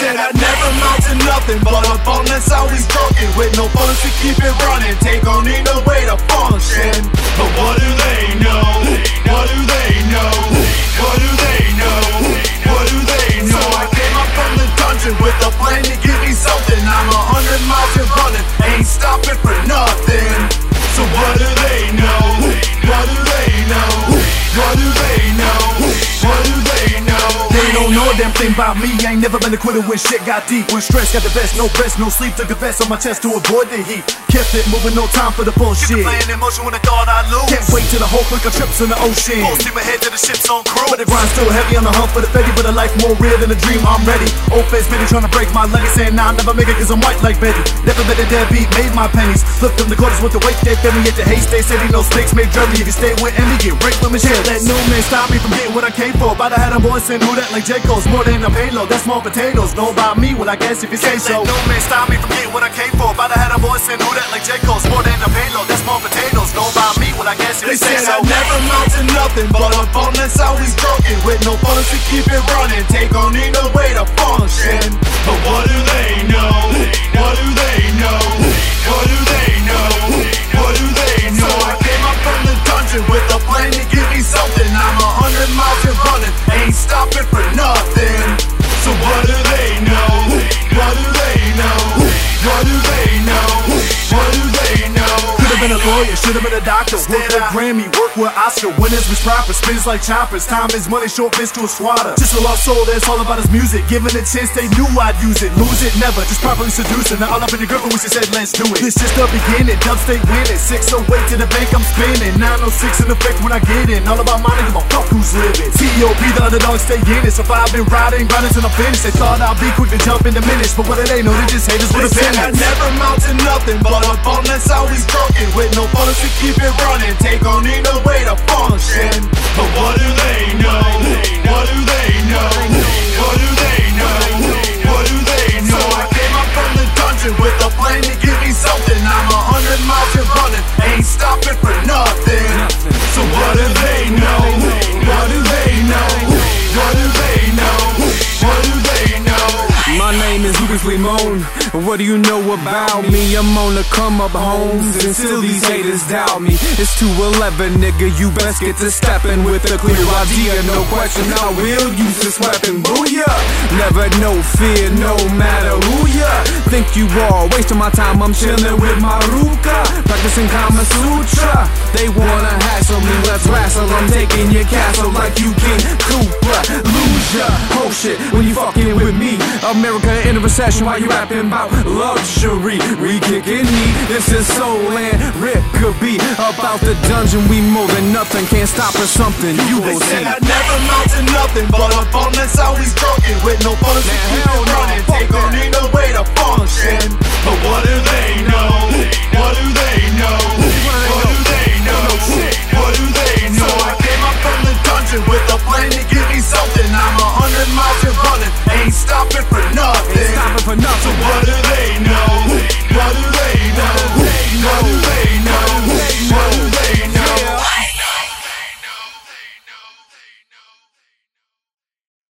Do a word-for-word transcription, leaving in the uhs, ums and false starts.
said I'd never amount to nothing but a bum that's always drunken with no funds to keep it running. Take on either way to function. But what do they know? What do they know? What do they know? What do they know? So I came up from the dungeon with a plan to give me something. I'm a hundred miles and running, ain't stopping for nothing. So what do they know? What do they know? What do they know? What do they know? They don't know a damn thing about me. I ain't never been a quitter when shit got deep. When stress got the best, no rest, no sleep. Took a vest on my chest to avoid the heat. Kept it moving, no time for the bullshit. Playing in motion when I thought I'd lose. Can't wait till the whole quick of trips in the ocean. Full steam ahead till the ship's on cruise. But the grind's still heavy on the hump for the Fetty. But a life more real than a dream, I'm ready. Old face Betty trying to break my leg. Saying nah, I'll never make it cause I'm white like Betty. Never been a deadbeat, made my pennies. Flipped them the quarters with the weight they fed me. At the haste they said he no stakes made dirty. If you stay with Emmy, get raped with Michelle. Let no man stop me from getting what I came for. But I had a voice and who that like J. Cole's. More than a payload, that's small potatoes. Know about me, well I guess if you say so. Let no man stop me from getting what I came for. But I had a voice and who that like J. Cole's. More than a payload, that's small potatoes. Know about me, well I guess if you say so. They said I'd never amount to nothing but a bum that's always drunken with no funds to keep it running. Take on either way to function. But what do they know? What do they know? What do they know? What do they know? So I came up from the dungeon with a plan to give me something. I'm a hundred miles and running, ain't stopping for nothing. So what do they know? What do they know? What do they know? What do they know? Could've been a lawyer, should've been a doctor. Work with Grammy, work with Oscar. Winners with rappers, spins like choppers. Time is money, short fist to a squatter. Just a lost soul that's all about his music. Given a chance, they knew I'd use it. Lose it, never, just properly seducing. Now all up in the grip, we she said, let's do it. This just the beginning, dubstep winning. six oh eight to the bank, I'm spinning. nine oh six in effect when I get in. All about money, give a fuck who's living. T O P, the underdog, stay in it. Surviving, riding, grinding till I'm finished. They thought I'd be quick to jump in the minutes, but what do they know? They just haters with a finish. I never amount to nothing but a bum that's always drunken with no funds to keep it running. Take on either way to function. But what do they know? What do they know? What do they know? What do they know? So I came up from the dungeon with a plan to give me something. I'm a hundred miles and running, ain't stopping for nothing. So what do they know? What do they know? What do they know? What do they know? My name is Lucas Limon. What do you know about me? I'm on the come up homes, and still these haters doubt me. It's two eleven, nigga, you best get to stepping with a clear idea. No question, I will use this weapon. Booyah! Never no fear, no matter who ya think you are. Wasting my time, I'm chilling with my Ruka, practicing Kama Sutra. They wanna hassle me, let's wrestle. I'm taking your castle like you King Koopa. Lose ya, oh shit, when you fucking with me. America in a recession while you rapping about luxury. We kicking heat, this is Soul and Rick could be about the dungeon. We more than nothing, can't stop us something. You They will said see. I'd never amount to nothing but a bum that's always drunken with no funds to keep it running. Take on either way to function. But what do